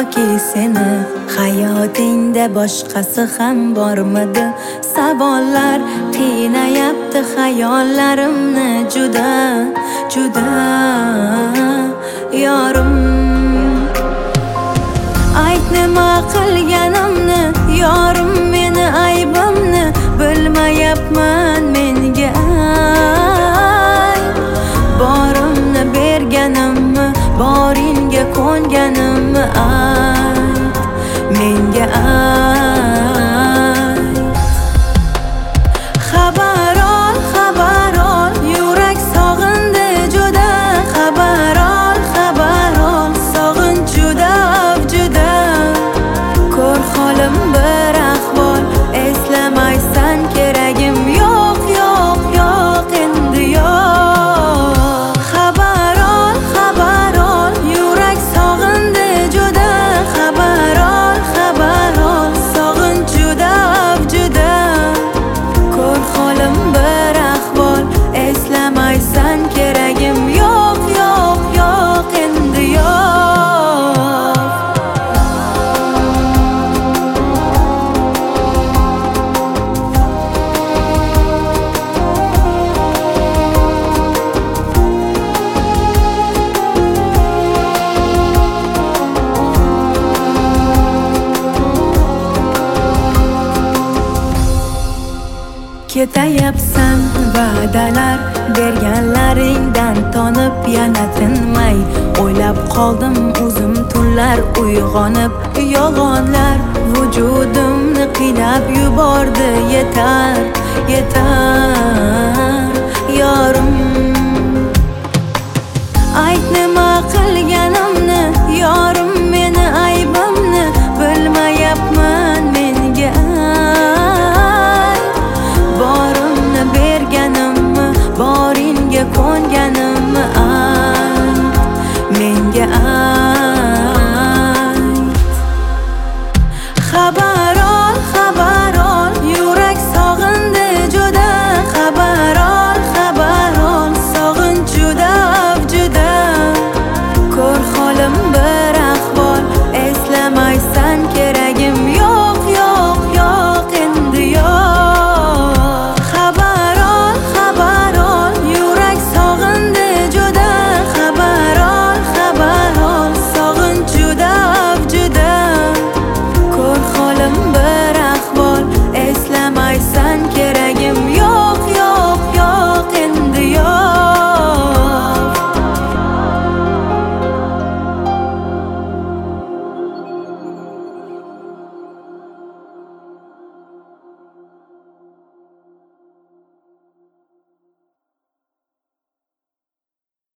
yoki seni hayotingda boshqasi ham bormidi? Savollar qiynayapti xayollarimni juda, juda yorim. Ayt nima qilganimni yorim, meni aybimni bilmayapman menga ayt. Borimni berganimmi, boringga ko'nganimmi ayt menga ayt. Xabar ol, yurak sog'indi juda. Xabar ol, sog'inch juda, juda. Ko'r holim bir ahvol, eslamaysan keragim yo'q, yo'q, yo'q endi yo'q. Xabar ol, yurak sog'indi juda. Xabar ol, sog'inch juda, juda. Ko'r holim bir ahvol, eslamaysan keragim yo'q, yo'q, yo'q endi yo'q. Ketayapsan va'dalar berganlaringdan tonib, yana tinmay o'ylab qoldim o'zim tunlar uyg'onib. Yolg'onlar vujudimni qiynab yubordi, yetar, yetar yorim. Ayt nima qilganimni yorim.